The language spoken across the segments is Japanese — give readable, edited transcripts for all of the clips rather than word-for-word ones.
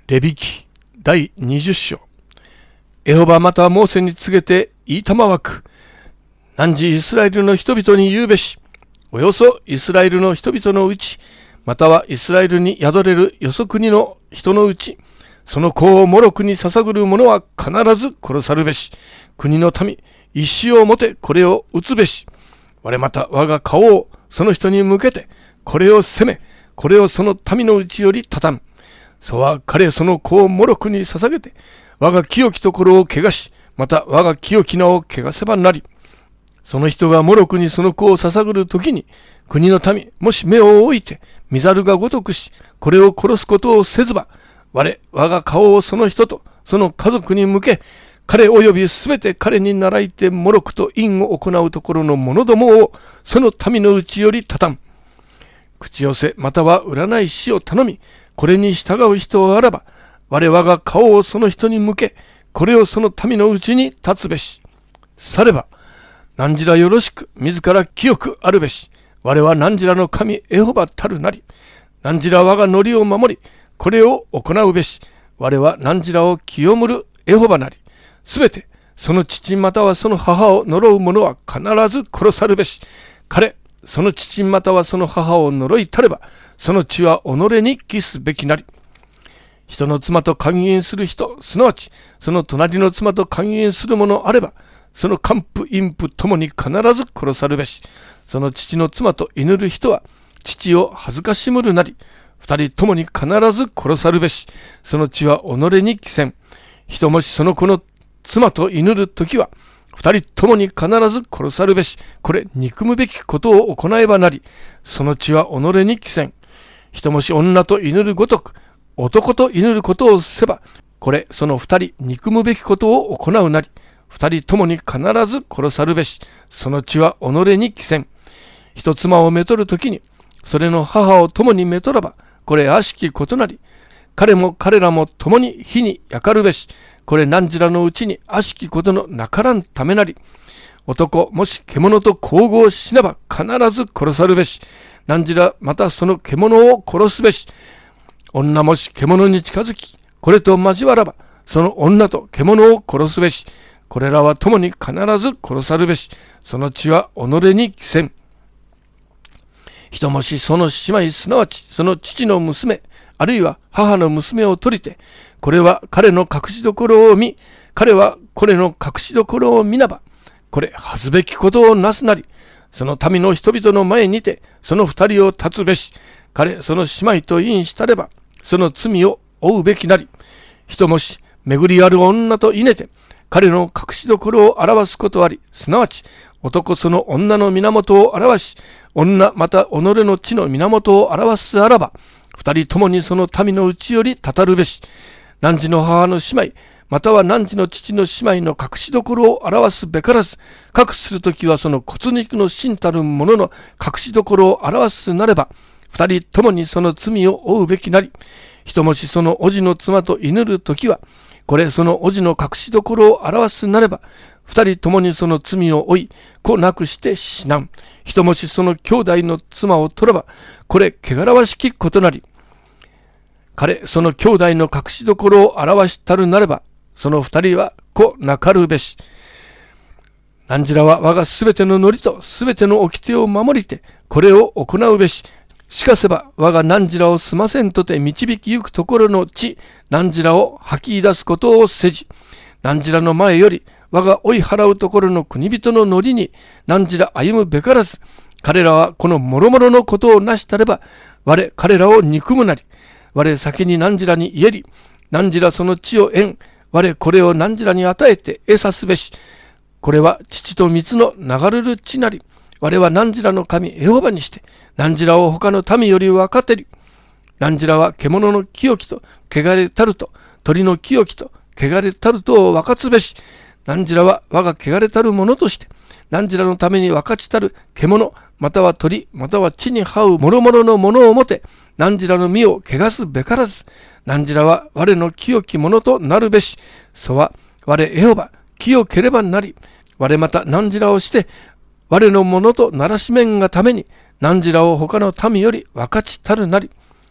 レビ記第20章。エホバまたモーセに告げて言いたまわく。汝イスラエルの人々に言うべし。およそイスラエルの人々のうち、またはイスラエルに宿れるよそ国の人のうち、その子をモロクに捧ぐる者は必ず殺さるべし。国の民、石をもてこれを撃つべし。我また我が顔をその人に向けて、これを責め、これをその民のうちより畳む。そは彼その子をモロクに捧げて、我が清きところを汚し、また我が清き名を汚せばなり。その人がモロクにその子を捧ぐるときに、国の民、もし目を置いて、見ざるがごとくし、これを殺すことをせずば、我が顔をその人とその家族に向け、彼及びすべて彼に倣いてモロクと淫を行うところの者どもを、その民のうちより畳む。口寄せ、または占い師を頼み、これに従う人あらば、我が顔をその人に向け、これをその民のうちに立つべし。されば、汝らよろしく、自ら清くあるべし。我は汝らの神エホバたるなり。汝ら我が則を守り、これを行うべし。我は汝らを清むるエホバなり。すべて、その父またはその母を呪う者は必ず殺さるべし。彼、その父またはその母を呪いたれば、その血は己に帰すべきなり。人の妻と姦淫する人、すなわち、その隣の妻と姦淫する者あれば、その姦婦淫婦ともに必ず殺さるべし。その父の妻と祈る人は、父を恥ずかしむるなり。二人ともに必ず殺さるべし。その血は己に帰せん。人もしその子の妻と祈るときは、二人ともに必ず殺さるべし。これ、憎むべきことを行えばなり。その血は己に帰せん。人もし女と祈るごとく、男と祈ることをせば、これ、その二人、憎むべきことを行うなり。二人ともに必ず殺さるべし。その血は己に帰せん。一妻をめとるときに、それの母を共にめとらば、これ悪しきことなり。彼も彼らも共に火に焼かるべし。これ汝らのうちに悪しきことのなからんためなり。男、もし獣と交合しなば必ず殺さるべし。汝らまたその獣を殺すべし。女もし獣に近づき、これと交わらば、その女と獣を殺すべし。これらは共に必ず殺さるべし。その血は己に帰せん。人もしその姉妹、すなわちその父の娘、あるいは母の娘を取りて、これは彼の隠し所を見、彼はこれの隠し所を見なば、これ恥ずべきことをなすなり、その民の人々の前にて、その二人を立つべし。彼、その姉妹と淫したれば、その罪を負うべきなり。人もし、巡りある女といねて、彼の隠し所を表すことあり、すなわち、男その女の源を表し、女また己の地の源を表すあらば、二人ともにその民のうちよりたたるべし。汝の母の姉妹、または汝の父の姉妹の隠し所を表すべからず、隠するときはその骨肉の真たるものの隠し所を表すなれば、二人ともにその罪を負うべきなり。人もしその叔父の妻と祈るときは、これその叔父の隠し所を表すなれば、二人ともにその罪を負い、子なくして死なん。人もしその兄弟の妻を取れば、これ汚らわしきことなり。彼、その兄弟の隠し所を表したるなれば、その二人は子なかるべし。汝らは我がすべての則とすべての掟を守りて、これを行うべし。しかせば我が汝らを済ませんとて導きゆくところの地、汝らを吐き出すことをせじ。汝らの前より我が追い払うところの国人の則に汝ら歩むべからず、彼らはこの諸々のことをなしたれば、彼らを憎むなり。我先に汝らに言えり、汝らその地を得ん。これを汝らに与えて得さすべし。これは乳と蜜の流れる地なり。我は汝らの神エホバにして、汝らを他の民より分かってり。汝らは獣の清きと汚れたると、鳥の清きと汚れたるとを分かつべし。汝らは我が汚れたるものとして、汝らのために分かちたる獣、または鳥、または地に這う諸々のものをもて、汝らの身を汚すべからず、汝らは我の清きものとなるべし。そは我エホバ、清ければなり。我また汝らをして、我のものとならしめんがために、汝らを他の民より分かちたるなり。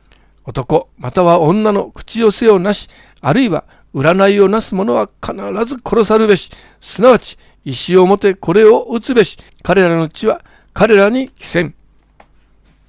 男または女の口寄せをなし、あるいは占いをなす者は必ず殺さるべし。すなわち石をもてこれを打つべし。彼らの血は彼らに着せん。